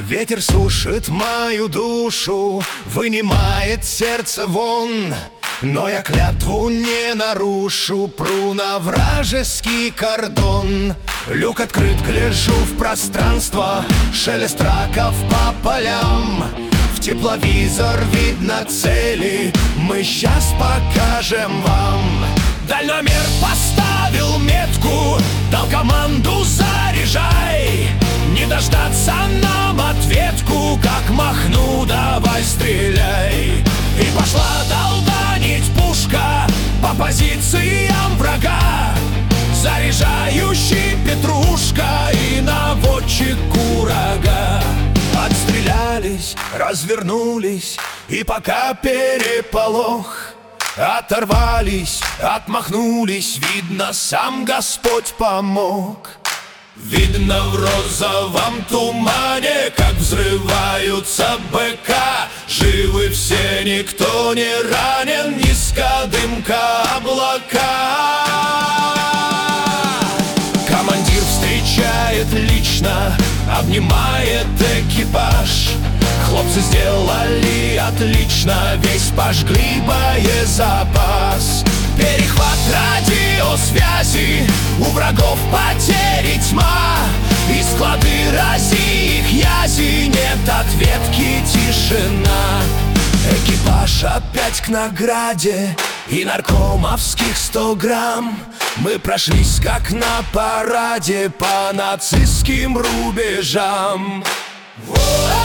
Ветер сушит мою душу, вынимает сердце вон. Но я клятву не нарушу, пру на вражеский кордон. Люк открыт, гляжу в пространство, шелест раков по полям. В тепловизор видно цели, мы сейчас покажем вам. Дальномер поставил метку, дал команду заряжай. Не дождаться нам ответку, как махну, давай стреляй. И пошла долбанить пушка по позициям врага. Заряжающий петрушка и наводчик курага. Отстрелялись, развернулись, и пока переполох, оторвались, отмахнулись, видно, сам Господь помог. Видно в розовом тумане, как взрываются БК. Живы все, никто не ранен, низко дымка облака. Командир встречает лично, обнимает экипаж. Хлопцы сделали отлично, весь пожгли боезапас. Перехват радиосвязи, у врагов потери тьма. И склады рази их язи, нет ответки, тишина. Экипаж опять к награде и наркомовских 100 грамм. Мы прошлись как на параде по нацистским рубежам.